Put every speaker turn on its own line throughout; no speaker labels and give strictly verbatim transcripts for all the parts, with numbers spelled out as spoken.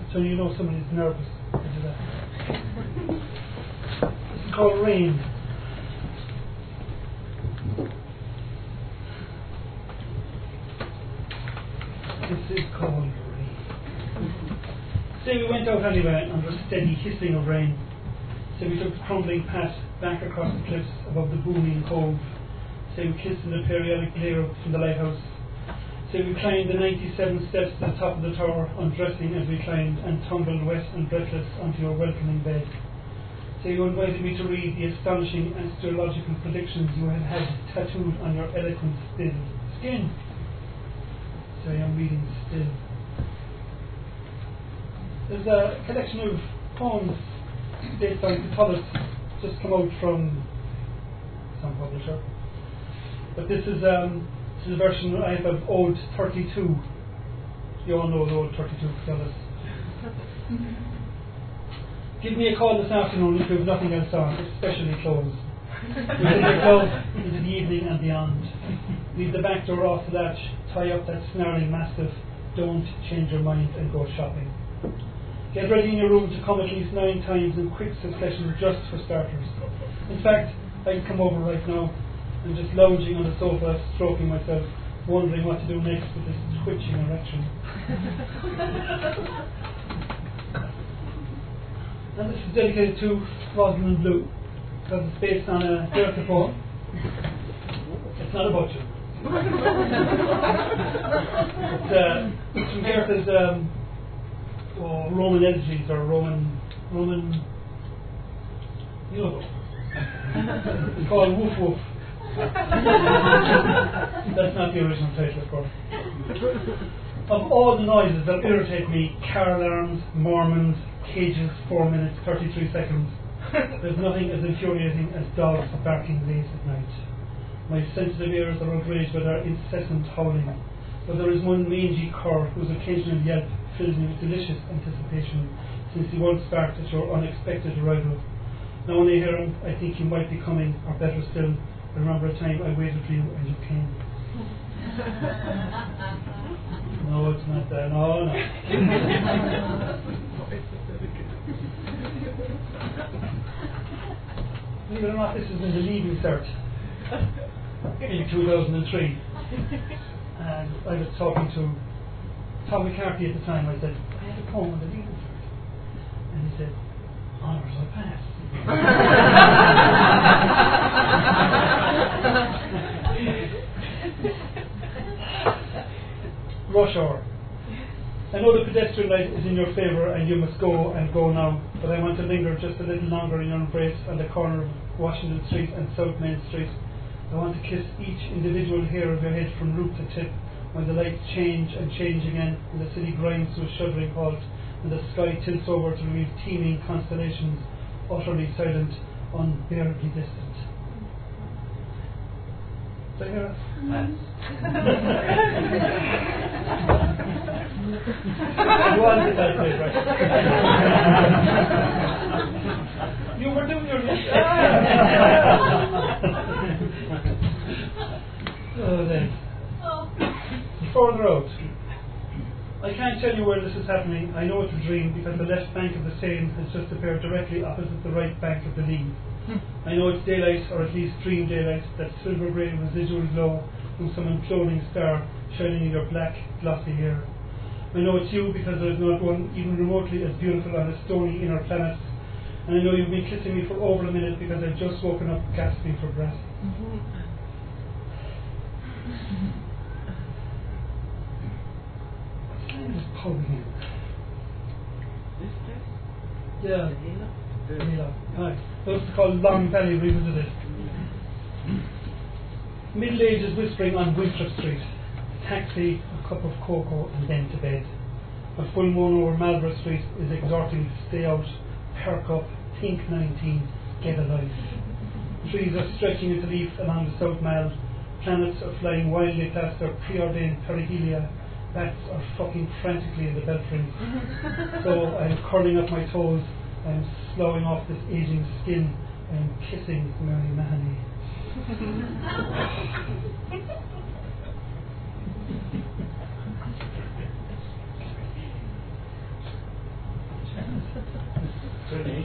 So you know somebody's nervous to do that. This is called Rain. This is called Rain. Say we went out anyway under a steady hissing of rain. Say we took the crumbling path back across the cliffs above the booming cove. Say we kissed in the periodic glare from the lighthouse. Say we climbed the ninety-seven steps to the top of the tower, undressing as we climbed, and tumbled wet and breathless onto your welcoming bed. Say you invited me to read the astonishing astrological predictions you had had tattooed on your eloquent still skin. Say I'm reading still. There's a collection of poems dated by Catullus, just come out from some publisher. But this is um, this is a version I have of Ode thirty-two. You all know the Ode thirty-two Catullus. Give me a call this afternoon if you have nothing else on, especially clothes. We will make love into the evening and beyond. Leave the back door off the latch, tie up that snarling mastiff, don't change your mind and go shopping. Get ready in your room to come at least nine times in quick succession just for starters. In fact, I can come over right now. I'm just lounging on the sofa, stroking myself, wondering what to do next with this twitching erection. And this is dedicated to Rosalind Blue, because it's based on a Goethe poem. It's not about you. It's, uh, it's from Goethe's um, oh, Roman elegies, or Roman, Roman, you know, it's called Woof Woof. That's not the original title, of course. Of all the noises that irritate me, car alarms, Mormons, cages, four minutes, thirty-three seconds, there's nothing as infuriating as dogs barking late at night. My sensitive ears are outraged by their incessant howling, but there is one mangy cur whose occasional yelp fills me with delicious anticipation, since he once barked at your unexpected arrival. Now when I hear him, I think he might be coming, or better still, I remember a time I waited for you and you came. No, it's not that. No, no. Believe it or not, this is in the Leaving Cert in two thousand three. And I was talking to Tom McCarthy at the time. I said, I had a poem on the Leaving Cert. And he said, honours I passed. Rush hour. I know the pedestrian light is in your favour and you must go and go now, but I want to linger just a little longer in your embrace on the corner of Washington Street and South Main Street. I want to kiss each individual hair of your head from root to tip when the lights change and change again and the city grinds to a shuddering halt and the sky tilts over to reveal teeming constellations, utterly silent, unbearably distant. Did I hear that? Yes. You all did that, right? You were doing your Oh, then. Further out. I can't tell you where this is happening. I know it's a dream because the left bank of the Seine has just appeared directly opposite the right bank of the Lee. I know it's daylight, or at least dream daylight, that silver grey residual glow from some imploding star shining in your black, glossy hair. I know it's you because there is not one even remotely as beautiful on a stony inner planet. And I know you've been kissing me for over a minute because I've just woken up gasping for breath. Mm-hmm. This pub again.
This place?
Yeah.
Vanilla?
Vanilla. Right. Those are called Long Valley Revisited. Middle ages whispering on Winthrop Street. A taxi, a cup of cocoa, and then to bed. A full moon over Marlborough Street is exhorting to stay out, perk up, think nineteen, get a life. Trees are stretching into leaf along the South Mall. Planets are flying wildly past their preordained perihelia. Bats are fucking frantically in the belfries. So I'm curling up my toes, I'm sloughing off this aging skin, I'm kissing Mary Mahoney.
Really?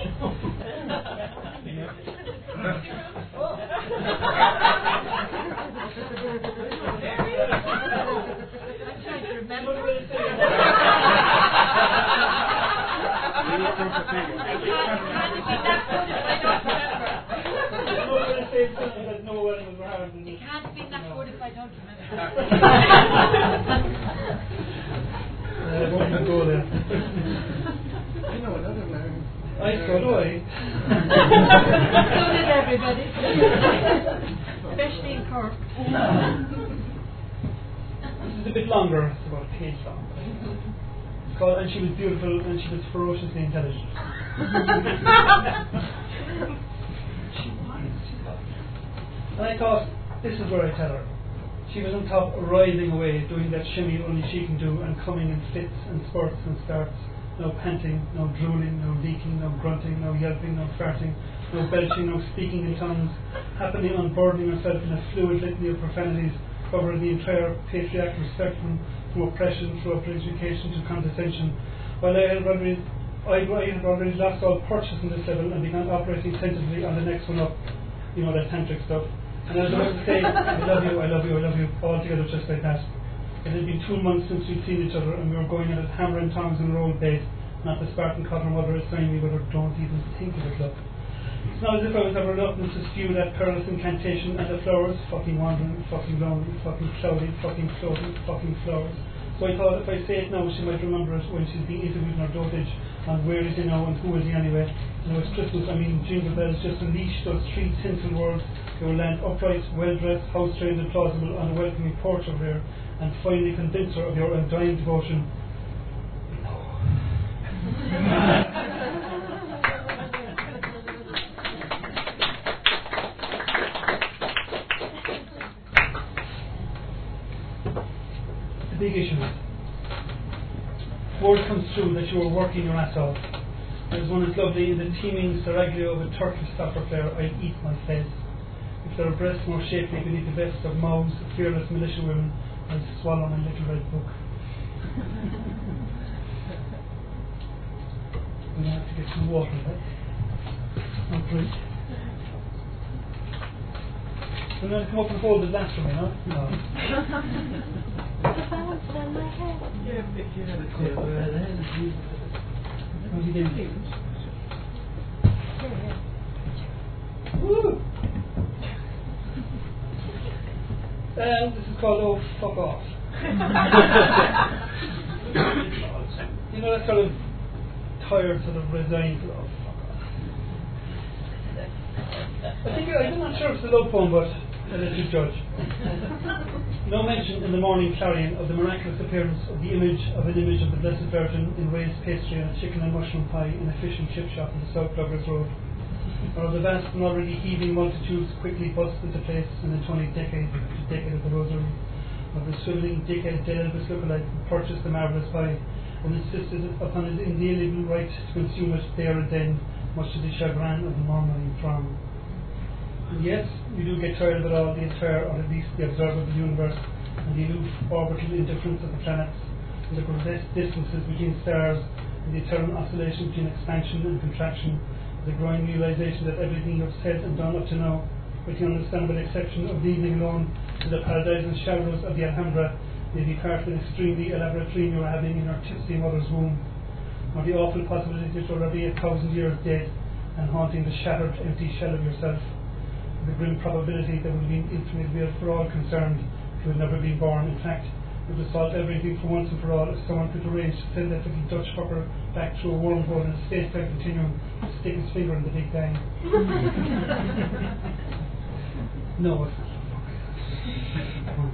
I'm trying to remember.
What will it say? That no wedding was hard.
It can't be that good if I don't remember.
I won't even go there.
You know another man.
I so do I.
So did everybody. Especially in Cork.
This is a bit longer, it's about a page long. It's called And She Was Beautiful and She Was Ferociously Intelligent. She was. And I thought, this is where I tell her. She was on top, writhing away, doing that shimmy only she can do, and coming in fits and spurts and starts. No panting, no drooling, no leaking, no grunting, no yelping, no farting, no belching, no speaking in tongues, happily unburdening herself in a fluid litany of profanities, covering the entire patriarchal spectrum from oppression through education to condescension. While I had already, I had already lost all purchase in this level and began operating tentatively on the next one up, you know, that tantric stuff. And I was about to say, I love you, I love you, I love you, all together just like that. It had been two months since we'd seen each other, and we were going at it hammer and tongs and roll bait, not the Spartan cod her mother assigned me with her don't even think of it, look. It's not as if I was ever reluctant to spew that perilous incantation and the flowers, fucking wandering, fucking lonely, fucking cloudy, fucking floating, fucking flowers. So I thought if I say it now, she might remember it when she's being interviewed in her dotage on where is he now and who is he anyway. You know, it's Christmas, I mean, jingle bells just unleashed those three tinsel words. They will land upright, well-dressed, house-trained and plausible on a welcoming porch over here, and finally convince her of your undying devotion. The big issue is, word comes through that you are working your ass off. There's one as lovely in the teeming seraglio of a Turkish soccer player, I'd eat my face. If there are breasts more shapely beneath the vest of Mao's fearless militia women, I'll swallow my little red book. I'm going to have to get some water, right? Not drink. I'm going to come up and hold the glass for me, no? No.
Yeah, if you had a table right there.
What are you doing? Woo! Um, this is called Oh Fuck Off. You know, that sort of tired, sort of resigned, oh fuck off. I think, I'm not sure if it's a love poem, but I'll let you judge. No mention in the Morning Clarion of the miraculous appearance of the image of an image of the Blessed Virgin in raised pastry and a chicken and mushroom pie in a fish and chip shop in the South Douglas Road, or of the vast and already heaving multitudes quickly bussed into place in the twentieth decade, the decade of the Rosary, of the swiveling dickhead Dead Elvis lookalike who purchased the marvellous pie and insisted upon his inalienable right to consume it there and then, much to the chagrin of the murmuring throng. And yes, we do get tired of it all, the entire, or at least the observable universe, and the aloof orbital indifference of the planets, and the grotesque distances between stars, and the eternal oscillation between expansion and contraction, the growing realization that everything you've said and done up to now, with the understandable exception of leaving alone to the paradise and shadows of the Alhambra, may be part of an extremely elaborate dream you are having in your tipsy mother's womb, or the awful possibility that you're already a thousand years dead and haunting the shattered, empty shell of yourself, the grim probability that would be infinitely real for all concerned if you had never been born. In fact, it would solve everything for once and for all if someone could arrange to send that little Dutch fucker back through a wormhole in a space-time continuum to stick his finger in the Big Bang. No, it's not.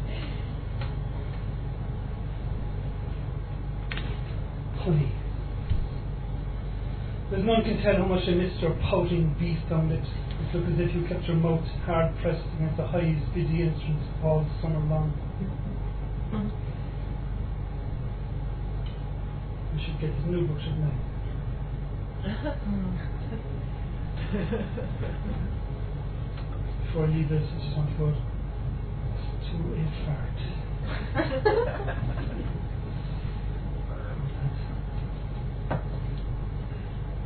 Honey, there's none can tell how much I missed your pouting beef-down lips. It looked as if you kept your mouth hard pressed against the high's busy instruments all summer long. Mm. I should get his new book, shouldn't I? Before I leave this, I just want to go to a fart.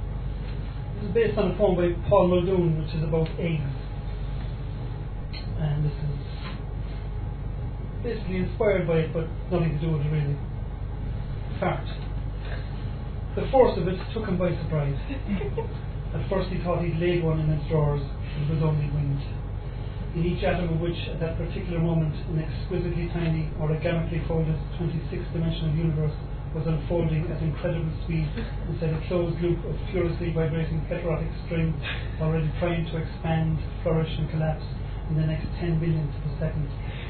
was based on a poem by Paul Muldoon, which is about eggs. And this is basically inspired by it, but nothing to do with it really. Fact. The force of it took him by surprise. At first he thought he'd laid one in his drawers, but it was only wind. In each atom of which, at that particular moment, an exquisitely tiny, origamically folded twenty-six dimensional universe was unfolding at incredible speed inside a closed loop of furiously vibrating heterotic string, already trying to expand, flourish, and collapse in the next ten billionths of a second.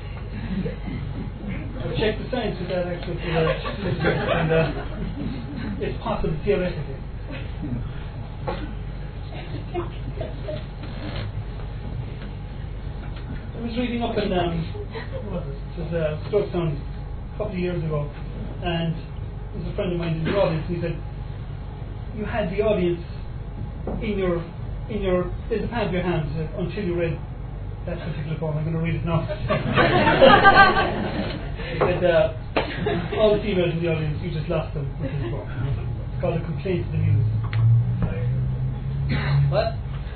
I've checked the science of that actually for the listeners, and uh, it's possible theoretically. I was reading up in um, what was it? It was uh, Stokestown a couple of years ago, and there was a friend of mine in the audience, and he said, "You had the audience in your in your in the palm of your hands uh, until you read that particular poem." I'm going to read it now. He said, uh, "All the females in the audience, you just lost them with this poem. It's called A Complaint to the Muse." What?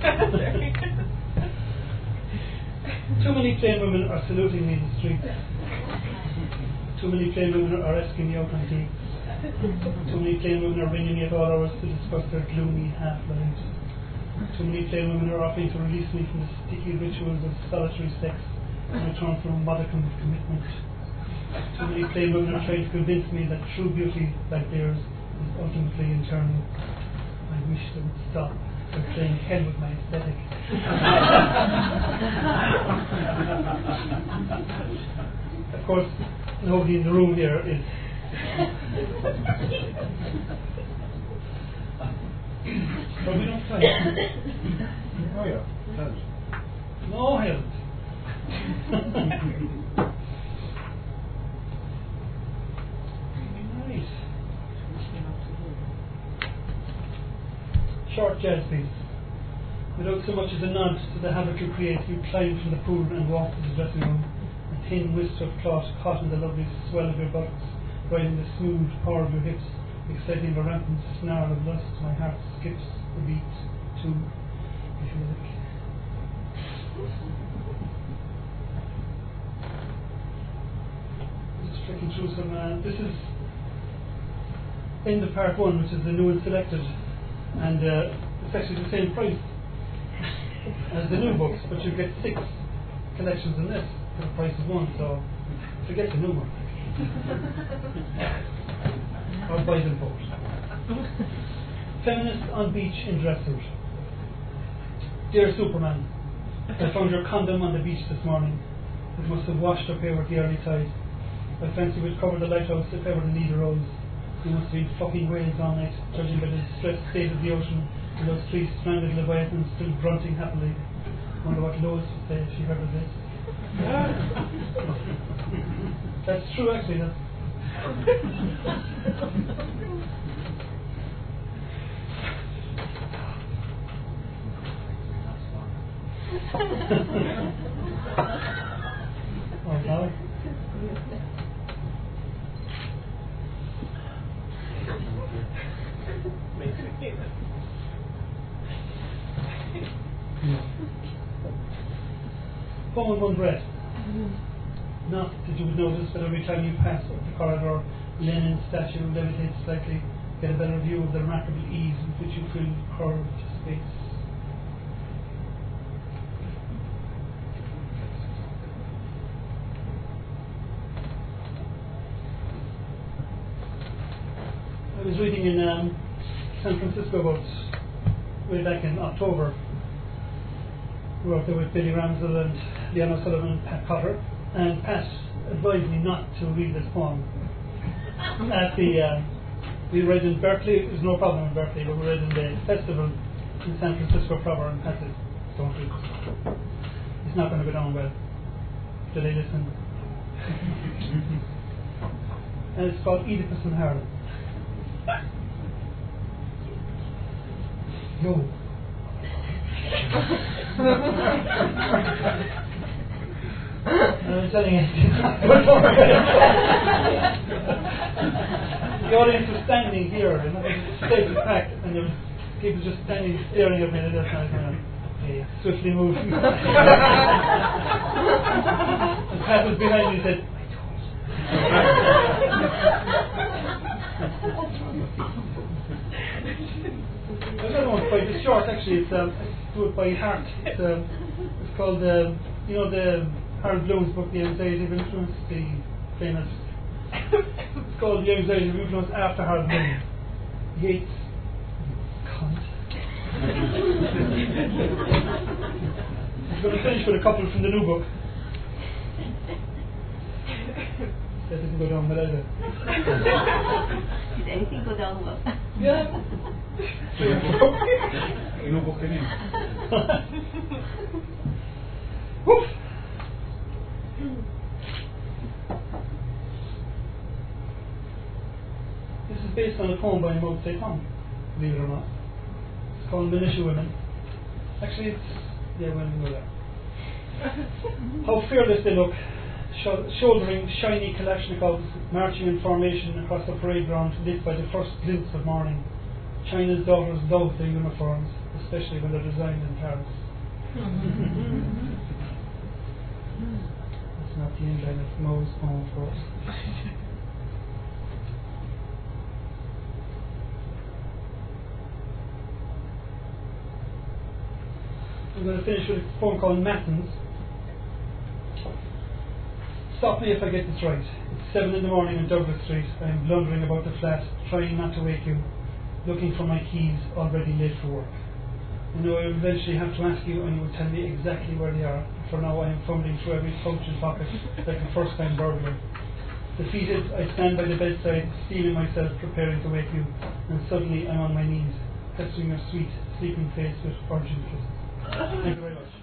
Too many plain women are saluting me in the street. Too many plain women are asking me out on dates. Too many plain women are ringing me at all hours to discuss their gloomy half-lives. Too many plain women are offering to release me from the sticky rituals of solitary sex in return for a modicum of commitment. Too many plain women are trying to convince me that true beauty, like theirs, is ultimately internal. I wish they would stop. They're playing hell with my aesthetic. Of course, nobody in the room here is. But we don't fight.
Oh yeah, does.
No hell. Nice. Short jazz piece. Without so much as a nod to the havoc you create, you climb from the pool and walk to the dressing room. A thin wisp of cloth caught in the lovely swell of your buttocks, riding the smooth power of your hips, exciting the rampant snarl of lust. My heart skips a beat, too, if you like. Just flicking through some. Uh, this is end of part one, which is the new and selected. And uh, it's actually the same price as the new books, but you get six collections in this for the price of one, so forget the new one. Or buy them both. Feminist on beach in dress suit. Dear Superman, I found your condom on the beach this morning. It must have washed up here with the early tide. I fancy we'd cover the lighthouse if ever the need arose. You must have been fucking whales all night, judging by the distressed state of the ocean, and those three stranded leviathans still grunting happily. Wonder what Lois would say if she heard of this. That's true, actually. That's oh, no. Poem one breath. Not that you would notice that every time you pass up the corridor, Lenin's statue levitates slightly, get a better view of the remarkable ease with which you fill curved space. I was reading in um, San Francisco about way back in October. We worked there with Billy Ramsell and Leanne O'Sullivan and Pat Cotter, and Pat advised me not to read this poem. At the uh, we read in Berkeley. There's no problem in Berkeley, but we read in the festival in San Francisco proper, and Pat said, "Don't read this. It's not going to go down well." Did they listen? And it's called Oedipus in Harlem. Yo. I'm telling you. The audience was standing here, and it was stage packed, and there was people just standing staring at me like that, and kind of okay, swiftly moving. And Pat was behind me and said, I don't know, it's quite it's short actually, it's um, I do it by heart. It's, um, it's called, um, you know, the Harold Bloom's book, The Anxiety of Influence, the famous, it's called The Anxiety of Influence after Harold Bloom. Yates, cunt. I'm going to finish with a couple from the new book. That didn't go down well either.
Did anything go down well?
Yeah.
No book in him.
Woof. This is based on a poem by Mao Zedong, believe it or not. It's called Militia Women. Actually, it's yeah, we'll go there. How fearless they look, sho- shouldering shiny Kalashnikovs, marching in formation across the parade ground, lit by the first glints of morning. China's daughters love their uniforms, especially when they're designed in Paris. That's not the ending of Mo's poem, of course. I'm going to finish with a poem called Matins. Stop me if I get this right. It's seven in the morning in Douglas Street. I am blundering about the flat, trying not to wake you, looking for my keys, already late for work. I know I will eventually have to ask you, and you will tell me exactly where they are. For now, I am fumbling through every pouch and pocket like a first-time burglar. Defeated, I stand by the bedside, steeling myself, preparing to wake you, and suddenly I'm on my knees, pestering your sweet, sleeping face with urgent kisses. Thank you very much.